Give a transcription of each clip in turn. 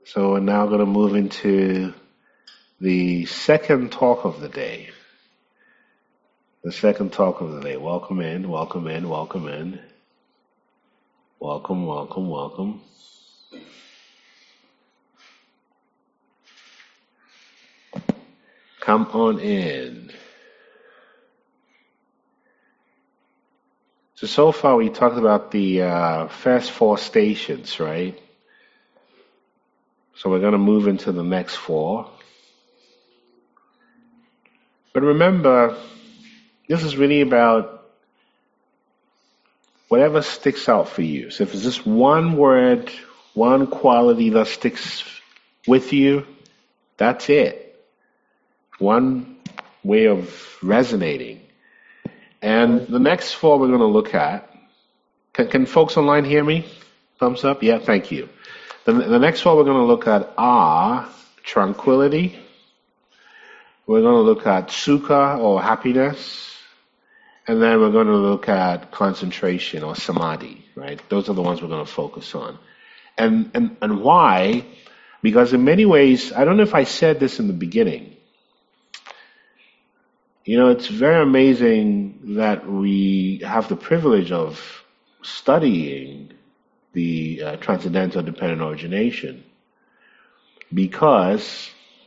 So we're now going to move into the second talk of the day. The second talk of the day. Welcome in, welcome in, welcome in. Welcome, welcome, welcome. Come on in. So far we talked about the first four stations, right? So we're going to move into the next four. But remember, this is really about whatever sticks out for you. So if it's just one word, one quality that sticks with you, that's it. One way of resonating. And the next four we're going to look at, can folks online hear me? Thumbs up? Yeah, thank you. The next four we're going to look at are tranquility. We're going to look at sukha or happiness. And then we're going to look at concentration or samadhi, right? Those are the ones we're going to focus on. And why? Because in many ways, I don't know if I said this in the beginning, it's very amazing that we have the privilege of studying the transcendental dependent origination, because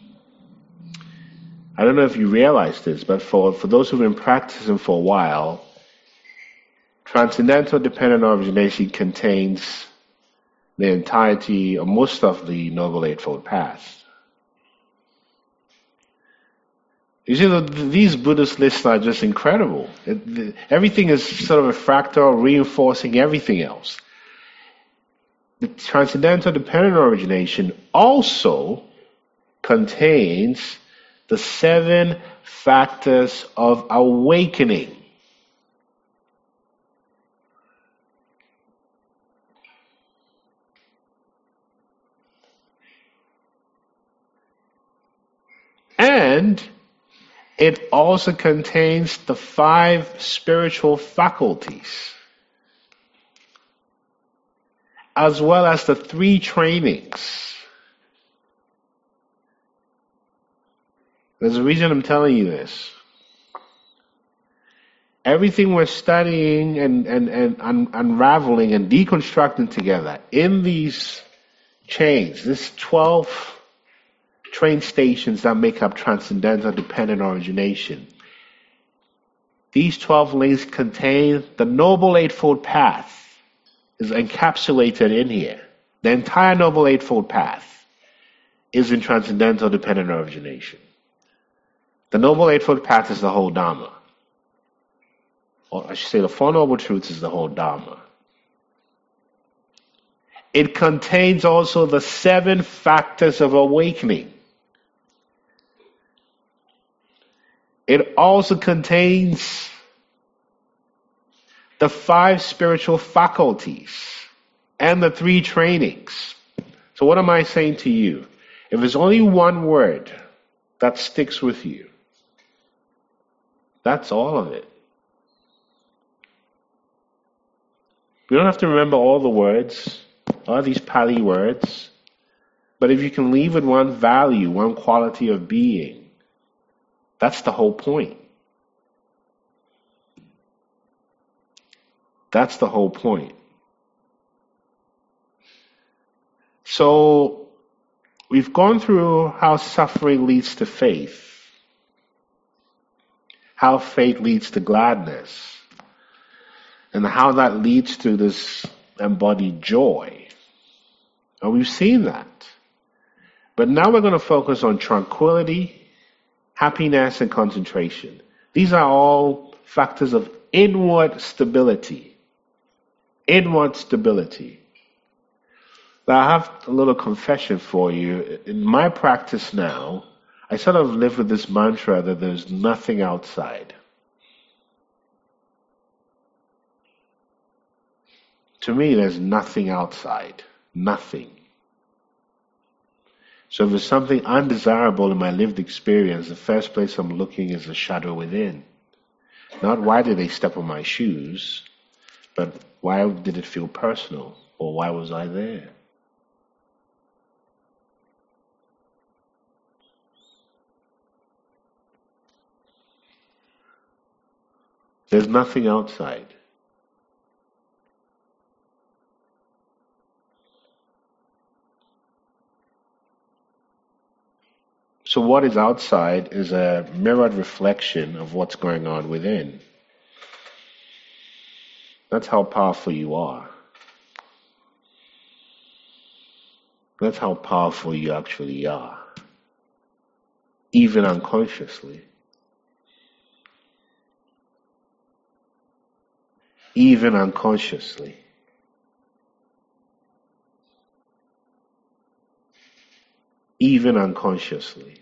I don't know if you realize this, but for those who've been practicing for a while, transcendental dependent origination contains the entirety or most of the Noble Eightfold Path. You see, these Buddhist lists are just incredible. Everything is sort of a fractal, reinforcing everything else. The transcendental dependent origination also contains the 7 factors of awakening. And it also contains the 5 spiritual faculties, as well as the 3 trainings. There's a reason I'm telling you this. Everything we're studying and unraveling and deconstructing together in these chains, this 12 train stations that make up transcendental dependent origination. These 12 links contain the Noble Eightfold Path, is encapsulated in here. The entire Noble Eightfold Path is in transcendental dependent origination. The Noble Eightfold Path is the whole Dharma. Or I should say the Four Noble Truths is the whole Dharma. It contains also the 7 factors of awakening. It also contains the 5 spiritual faculties and the 3 trainings. So what am I saying to you? If there's only one word that sticks with you, that's all of it. We don't have to remember all the words, all these Pali words, but if you can leave with one value, one quality of being, that's the whole point. That's the whole point. So, we've gone through how suffering leads to faith, how faith leads to gladness, and how that leads to this embodied joy. And we've seen that. But now we're going to focus on tranquility, happiness, and concentration. These are all factors of inward stability. Inward stability. Now, I have a little confession for you. In my practice now, I sort of live with this mantra that there's nothing outside. To me, there's nothing outside. Nothing. So if there's something undesirable in my lived experience, the first place I'm looking is the shadow within. Not why did they step on my shoes, but why did it feel personal? Or why was I there? There's nothing outside. So what is outside is a mirrored reflection of what's going on within. That's how powerful you are. That's how powerful you actually are. Even unconsciously. Even unconsciously. Even unconsciously.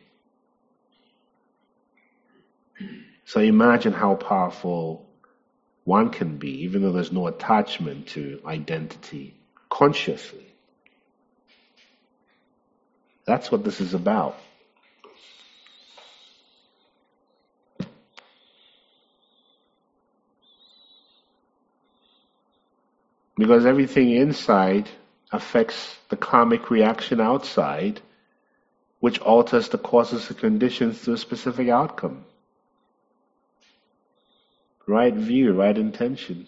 So imagine how powerful one can be, even though there's no attachment to identity, consciously. That's what this is about. Because everything inside affects the karmic reaction outside, which alters the causes and conditions to a specific outcome. Right view, right intention.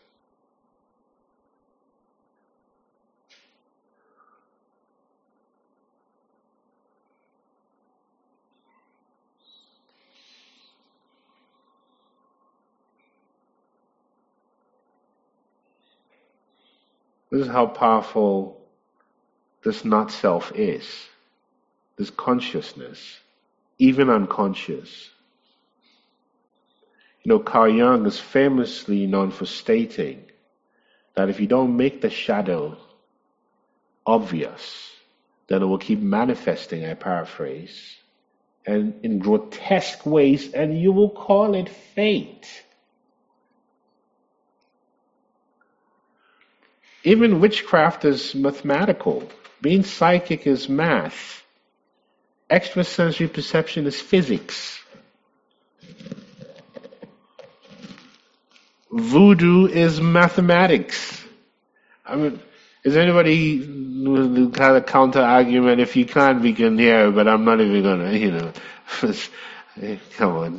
This is how powerful this not self is. This consciousness, even unconscious. Carl Jung is famously known for stating that if you don't make the shadow obvious, then it will keep manifesting, I paraphrase, and in grotesque ways, and you will call it fate. Even witchcraft is mathematical. Being psychic is math. Extrasensory perception is physics. Voodoo is mathematics. I mean, is anybody who had a counter argument? If you can't, we can hear, but I'm not even gonna, come on.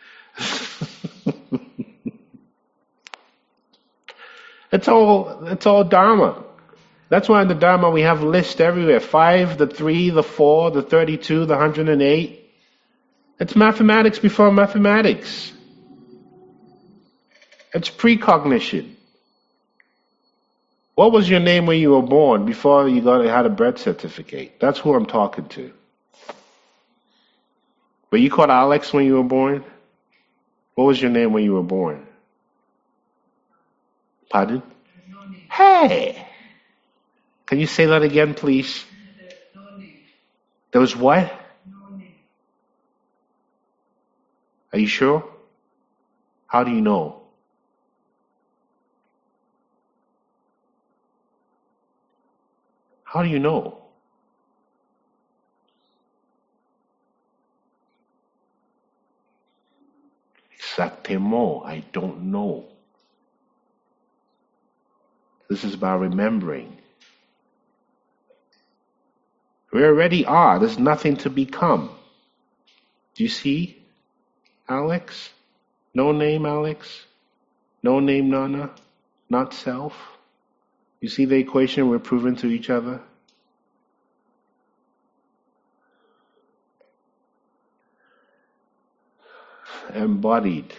It's all Dharma. That's why in the Dharma we have lists everywhere. 5, the 3, the 4, the 32, the 108. It's mathematics before mathematics. It's precognition. What was your name when you were born before you had a birth certificate? That's who I'm talking to. Were you called Alex when you were born? What was your name when you were born? Pardon? Hey! Can you say that again, please? There was what? Are you sure? How do you know? How do you know? Exactement, I don't know. This is about remembering. We already are. There's nothing to become. Do you see, Alex? No name, Alex. No name, Nana. Not self. You see the equation we're proving to each other? Embodied.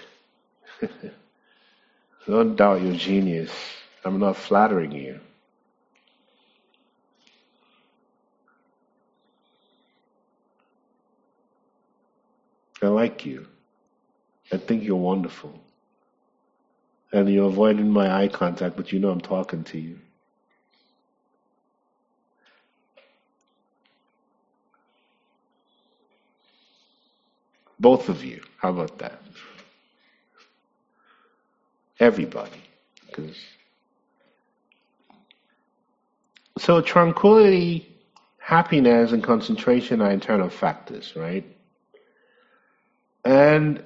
Don't doubt your genius. I'm not flattering you. I like you. I think you're wonderful. And you're avoiding my eye contact, but you know I'm talking to you. Both of you. How about that? Everybody. So tranquility, happiness, and concentration are internal factors, right? And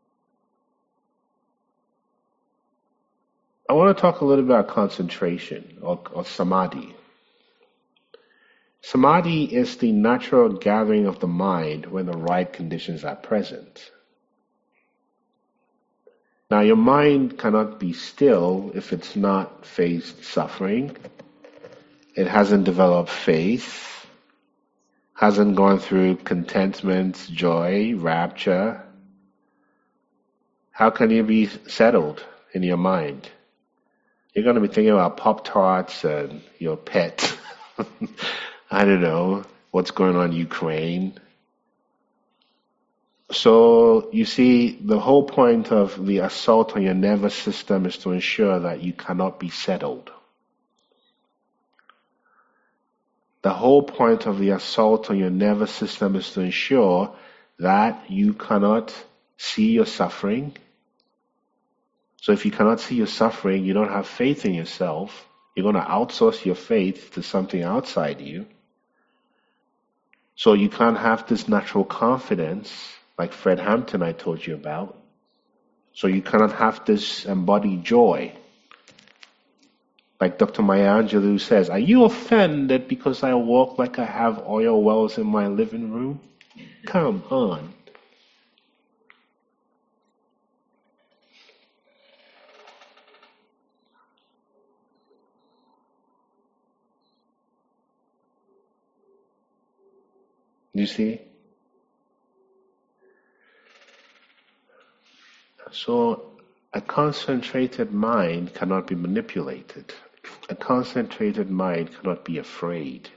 I want to talk a little about concentration or samadhi. Samadhi is the natural gathering of the mind when the right conditions are present. Now, your mind cannot be still if it's not faced suffering. It hasn't developed faith, hasn't gone through contentment, joy, rapture. How can you be settled in your mind? You're going to be thinking about Pop-Tarts and your pet. I don't know what's going on in Ukraine. So you see, the whole point of the assault on your nervous system is to ensure that you cannot be settled. The whole point of the assault on your nervous system is to ensure that you cannot see your suffering. So if you cannot see your suffering, you don't have faith in yourself. You're going to outsource your faith to something outside you. So you can't have this natural confidence like Fred Hampton I told you about. So you cannot have this embodied joy. Like Dr. Maya Angelou says, are you offended because I walk like I have oil wells in my living room? Come on. You see? So a concentrated mind cannot be manipulated. A concentrated mind cannot be afraid.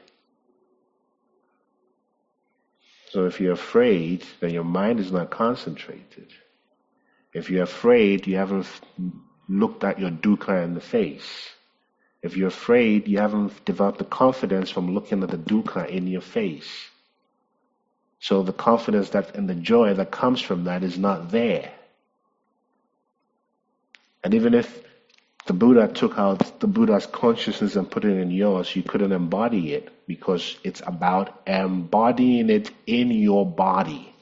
So if you're afraid, then your mind is not concentrated. If you're afraid, you haven't looked at your dukkha in the face. If you're afraid, you haven't developed the confidence from looking at the dukkha in your face. So the confidence that and the joy that comes from that is not there. And even if the Buddha took out the Buddha's consciousness and put it in yours, you couldn't embody it because it's about embodying it in your body.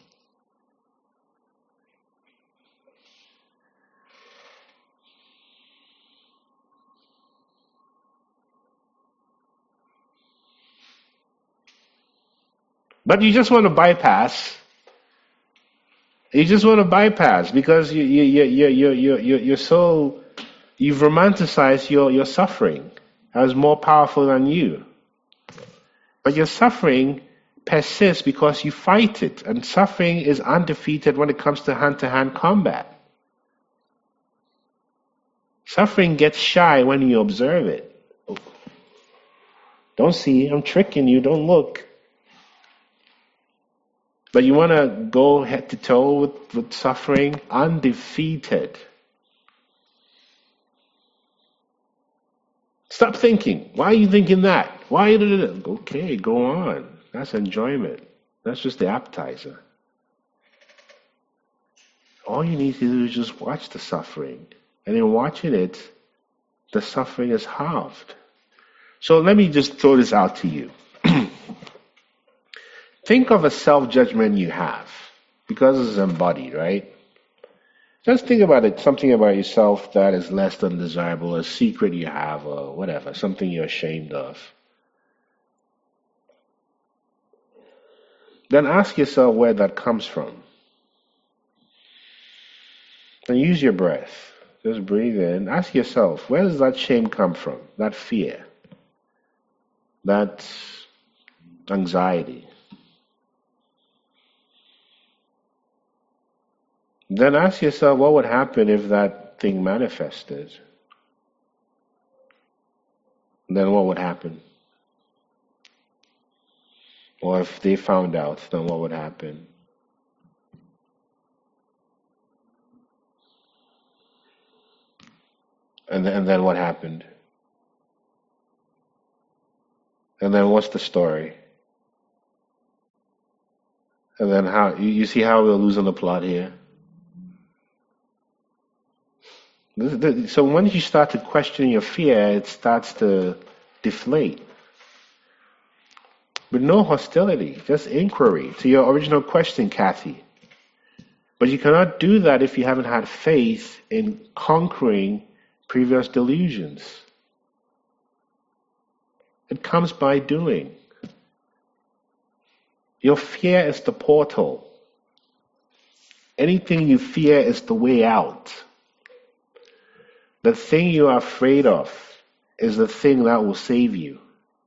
But you just want to bypass. You just want to bypass because you're so, you've romanticized your suffering as more powerful than you. But your suffering persists because you fight it, and suffering is undefeated when it comes to hand-to-hand combat. Suffering gets shy when you observe it. Don't see, I'm tricking you, don't look. But you want to go head to toe with suffering undefeated. Stop thinking. Why are you thinking that? Why are you doing it? Okay, go on. That's enjoyment. That's just the appetizer. All you need to do is just watch the suffering. And in watching it, the suffering is halved. So let me just throw this out to you. Think of a self-judgment you have, because it's embodied, right? Just think about it, something about yourself that is less than desirable, a secret you have, or whatever, something you're ashamed of. Then ask yourself where that comes from. Then use your breath. Just breathe in. Ask yourself, where does that shame come from? That fear? That anxiety? Then ask yourself, what would happen if that thing manifested? Then what would happen? Or if they found out, then what would happen? And then what happened? And then what's the story? And then how, you see how we're losing the plot here? So once you start to question your fear, it starts to deflate. With no hostility, just inquiry to your original question, Kathy. But you cannot do that if you haven't had faith in conquering previous delusions. It comes by doing. Your fear is the portal. Anything you fear is the way out. The thing you are afraid of is the thing that will save you.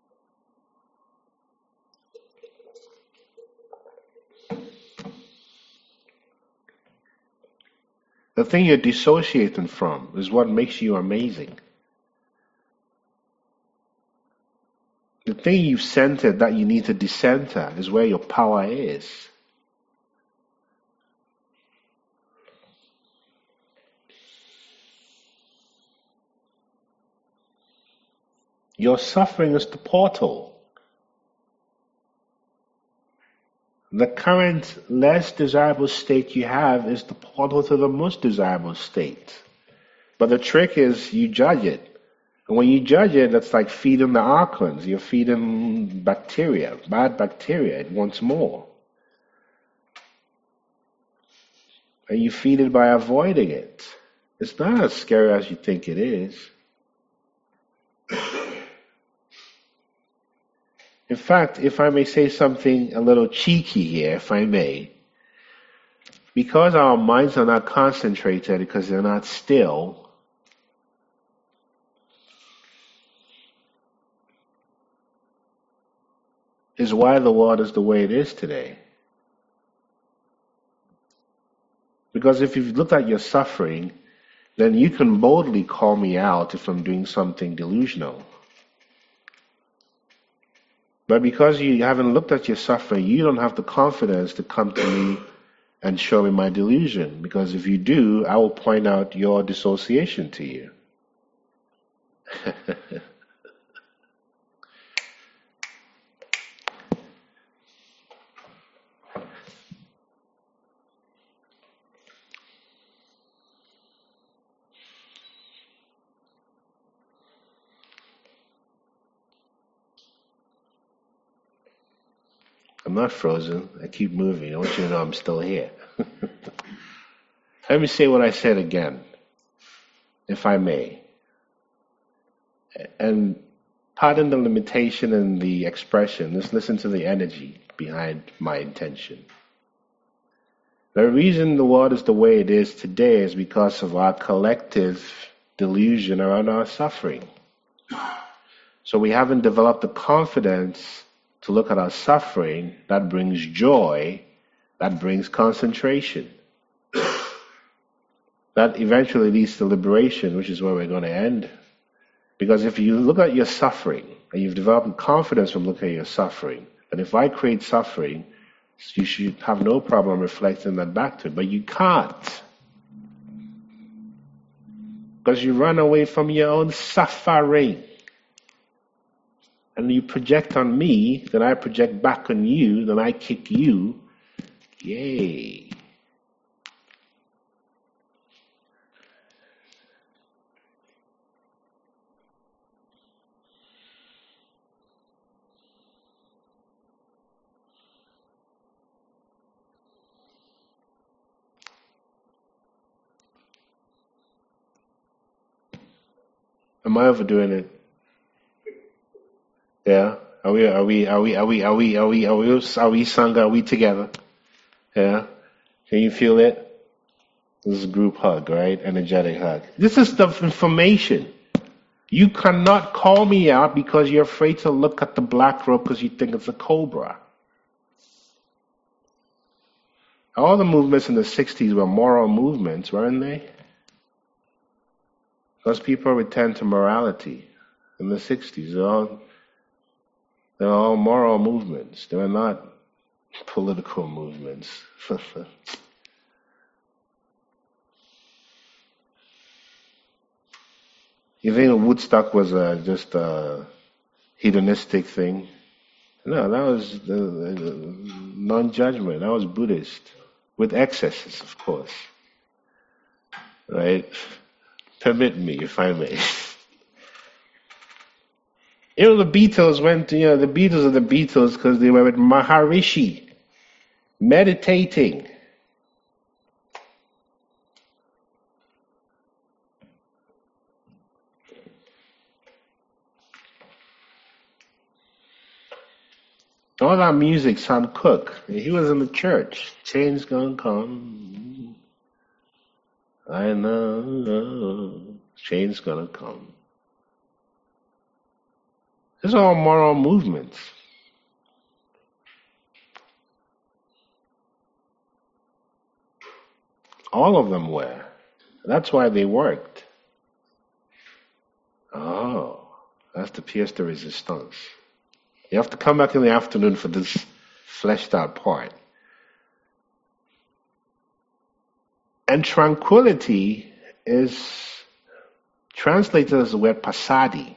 The thing you're dissociating from is what makes you amazing. The thing you've centered that you need to decenter is where your power is. Your suffering is the portal. The current less desirable state you have is the portal to the most desirable state. But the trick is you judge it. And when you judge it, that's like feeding the archons. You're feeding bacteria, bad bacteria. It wants more. And you feed it by avoiding it. It's not as scary as you think it is. In fact, if I may say something a little cheeky here, if I may, because our minds are not concentrated, because they're not still, is why the world is the way it is today. Because if you've looked at your suffering, then you can boldly call me out if I'm doing something delusional. But because you haven't looked at your suffering, you don't have the confidence to come to me and show me my delusion. Because if you do, I will point out your dissociation to you. I'm not frozen. I keep moving. I want you to know I'm still here. Let me say what I said again, if I may. And pardon the limitation and the expression. Just listen to the energy behind my intention. The reason the world is the way it is today is because of our collective delusion around our suffering. So we haven't developed the confidence to look at our suffering that brings joy, that brings concentration. That eventually leads to liberation, which is where we're going to end. Because if you look at your suffering, and you've developed confidence from looking at your suffering, and if I create suffering, you should have no problem reflecting that back to it. But you can't. Because you run away from your own suffering. And you project on me, then I project back on you, then I kick you. Yay. Am I overdoing it? Yeah. Are we Sangha? Are we together? Yeah. Can you feel it? This is a group hug, right? Energetic hug. This is the information. You cannot call me out because you're afraid to look at the black rope because you think it's a cobra. All the movements in the 60s were moral movements, weren't they? Because people returned to morality in the 60s. They're all moral movements. They're not political movements. You think Woodstock was just a hedonistic thing? No, that was non-judgment. That was Buddhist. With excesses, of course. Right? Permit me, if I may. The Beatles went to, the Beatles are the Beatles because they were with Maharishi, meditating. All that music, Sam Cooke, he was in the church. Change gonna come. I know. Change is going to come. These are all moral movements. All of them were. That's why they worked. Oh, that's the pièce de résistance. You have to come back in the afternoon for this fleshed out part. And tranquility is translated as the word passaddhi.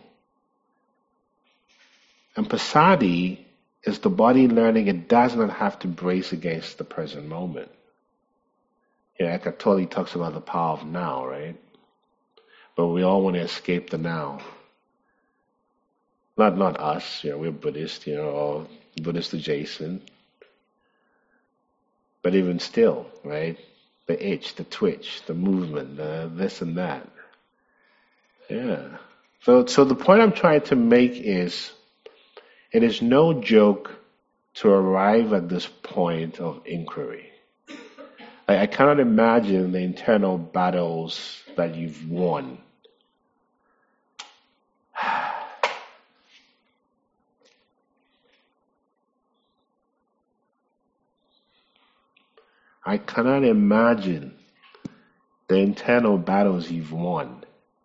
And passaddhi is the body learning it does not have to brace against the present moment. Eckhart Tolle talks about the power of now, right? But we all want to escape the now. Not us, we're Buddhist, or Buddhist adjacent. But even still, right? The itch, the twitch, the movement, the this and that. Yeah. So the point I'm trying to make is, it is no joke to arrive at this point of inquiry. I cannot imagine the internal battles that you've won. I cannot imagine the internal battles you've won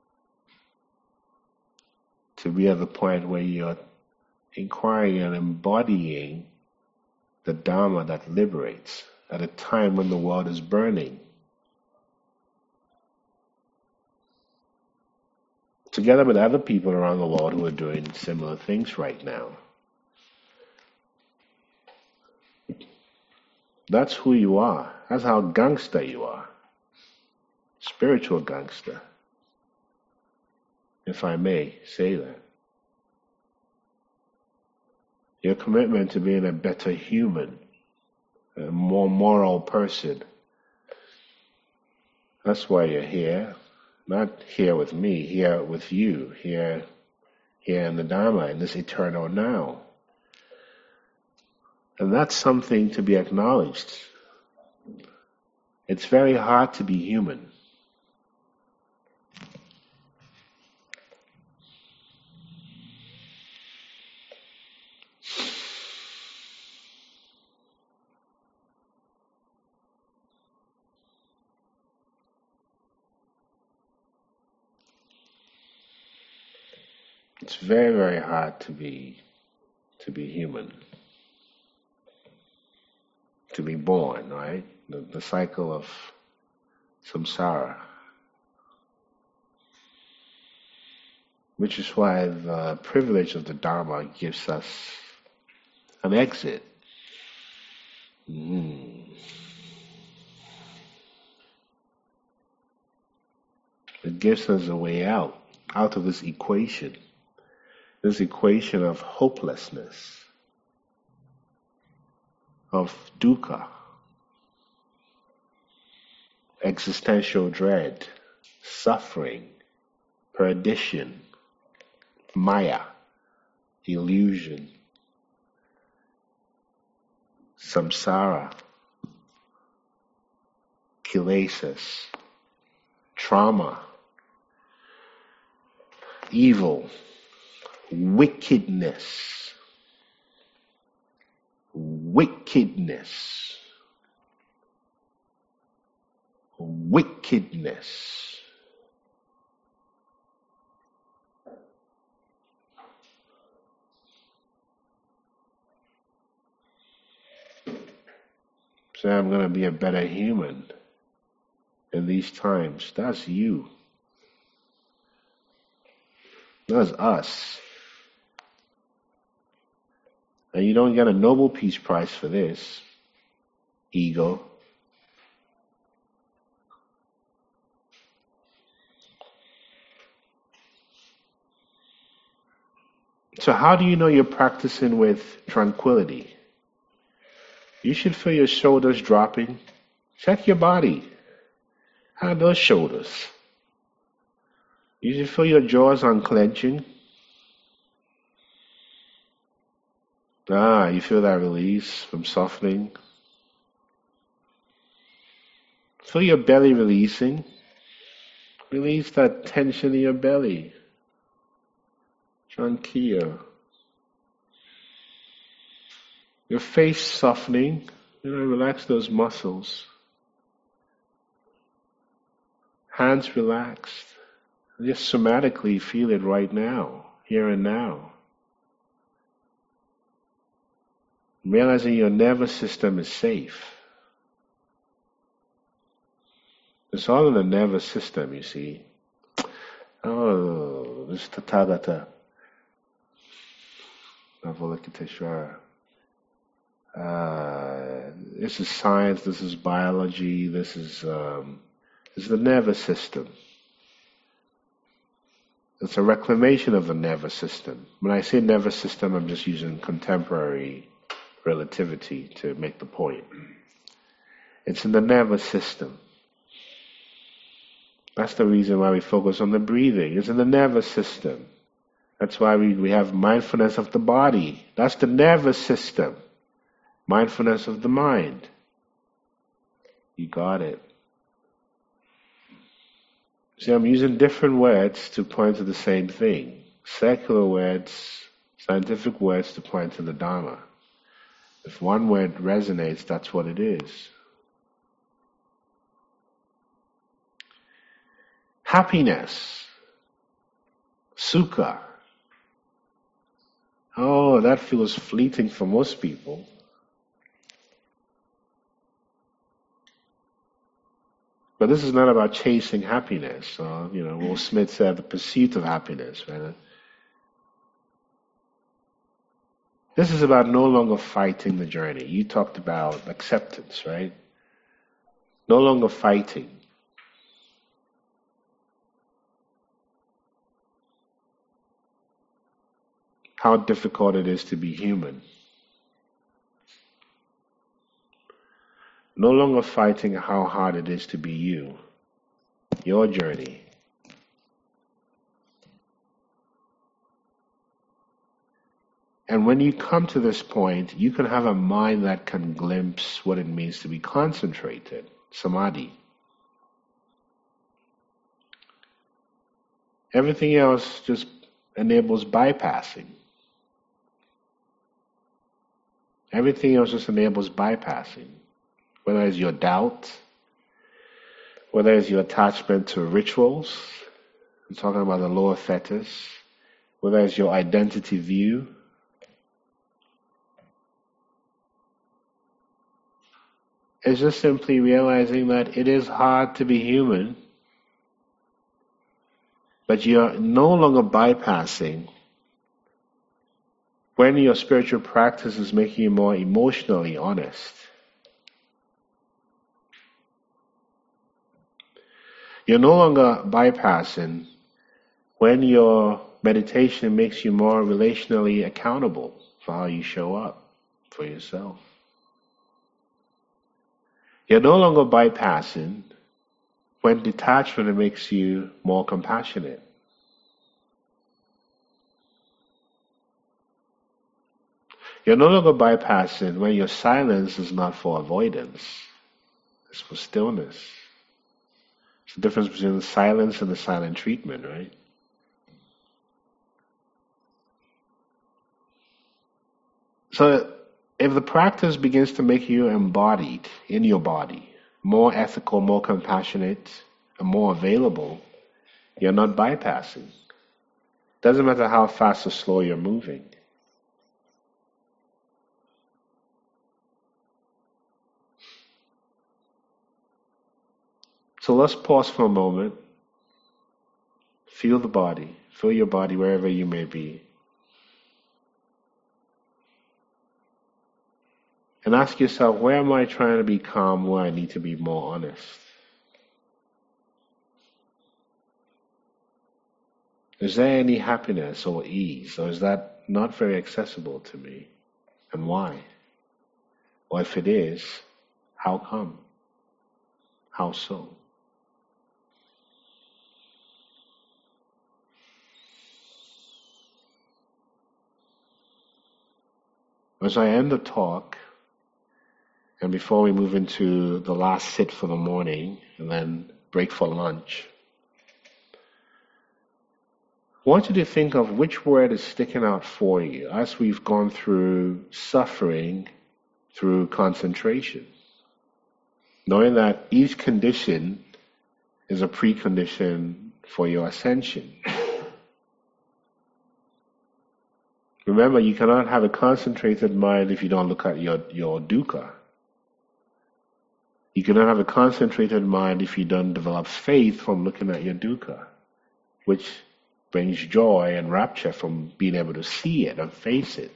to be at the point where you're inquiring and embodying the Dharma that liberates at a time when the world is burning. Together with other people around the world who are doing similar things right now. That's who you are. That's how gangster you are. Spiritual gangster. If I may say that. Your commitment to being a better human, a more moral person. That's why you're here. Not here with me, here with you, here in the Dharma, in this eternal now. And that's something to be acknowledged. It's very hard to be human. It's very, very hard to be human. To be born, right? The cycle of samsara. Which is why the privilege of the Dharma gives us an exit. It gives us a way out of this equation of hopelessness, of dukkha, existential dread, suffering, perdition, maya, illusion, samsara, kilesas, trauma, evil, wickedness. Say, I'm going to be a better human in these times. That's you. That's us. And you don't get a Nobel Peace Prize for this, ego. So how do you know you're practicing with tranquility? You should feel your shoulders dropping. Check your body. How are those shoulders? You should feel your jaws unclenching. You feel that release from softening. Feel your belly releasing. Release that tension in your belly. Tranquilo. Your face softening. Relax those muscles. Hands relaxed. Just somatically feel it right now, here and now. Realizing your nervous system is safe. It's all in the nervous system, you see. Oh, this is Tathagata. Avalokiteshvara. This is science, this is biology, this is the nervous system. It's a reclamation of the nervous system. When I say nervous system, I'm just using contemporary relativity to make the point. It's in the nervous system. That's the reason why we focus on the breathing. It's in the nervous system. That's why we have mindfulness of the body. That's the nervous system. Mindfulness of the mind. You got it. See, I'm using different words to point to the same thing. Secular words, scientific words to point to the Dharma. If one word resonates, that's what it is. Happiness. Sukha. Oh, that feels fleeting for most people. But this is not about chasing happiness. Will Smith said the pursuit of happiness. Right? This is about no longer fighting the journey. You talked about acceptance, right? No longer fighting. How difficult it is to be human. No longer fighting how hard it is to be you. Your journey. And when you come to this point, you can have a mind that can glimpse what it means to be concentrated. Samadhi. Everything else just enables bypassing. Everything else just enables bypassing. Whether it's your doubt, whether it's your attachment to rituals, I'm talking about the lower fetters, whether it's your identity view, it's just simply realizing that it is hard to be human, but you're no longer bypassing when your spiritual practice is making you more emotionally honest. You're no longer bypassing when your meditation makes you more relationally accountable for how you show up for yourself. You're no longer bypassing when detachment makes you more compassionate. You're no longer bypassing when your silence is not for avoidance, it's for stillness. It's the difference between the silence and the silent treatment, right? So if the practice begins to make you embodied in your body, more ethical, more compassionate, and more available, you're not bypassing. Doesn't matter how fast or slow you're moving. So let's pause for a moment. Feel the body. Feel your body wherever you may be. And ask yourself, where am I trying to be calm, where I need to be more honest? Is there any happiness or ease, or is that not very accessible to me? And why? Or if it is, how come? How so? As I end the talk, and before we move into the last sit for the morning, and then break for lunch, I want you to think of which word is sticking out for you as we've gone through suffering through concentration. Knowing that each condition is a precondition for your ascension. Remember, you cannot have a concentrated mind if you don't look at your dukkha. You cannot have a concentrated mind if you don't develop faith from looking at your dukkha, which brings joy and rapture from being able to see it and face it.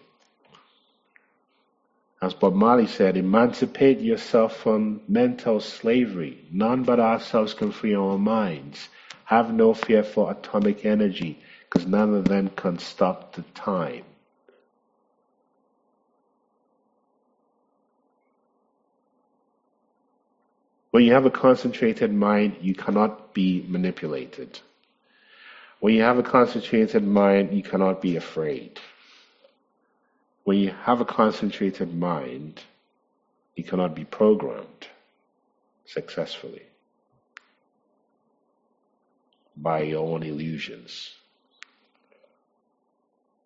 As Bob Marley said, emancipate yourself from mental slavery. None but ourselves can free our minds. Have no fear for atomic energy, because none of them can stop the time. When you have a concentrated mind, you cannot be manipulated. When you have a concentrated mind, you cannot be afraid. When you have a concentrated mind, you cannot be programmed successfully by your own illusions.